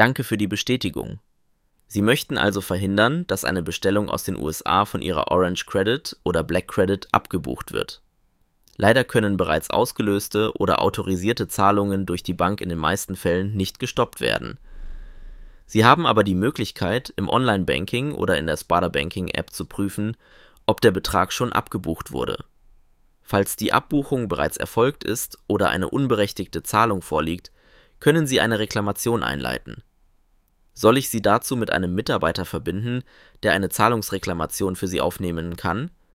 Danke für die Bestätigung. Sie möchten also verhindern, dass eine Bestellung aus den USA von Ihrer Orange Credit oder Black Credit abgebucht wird. Leider können bereits ausgelöste oder autorisierte Zahlungen durch die Bank in den meisten Fällen nicht gestoppt werden. Sie haben aber die Möglichkeit, im Online-Banking oder in der Sparda Banking-App zu prüfen, ob der Betrag schon abgebucht wurde. Falls die Abbuchung bereits erfolgt ist oder eine unberechtigte Zahlung vorliegt, können Sie eine Reklamation einleiten. Soll ich Sie dazu mit einem Mitarbeiter verbinden, der eine Zahlungsreklamation für Sie aufnehmen kann?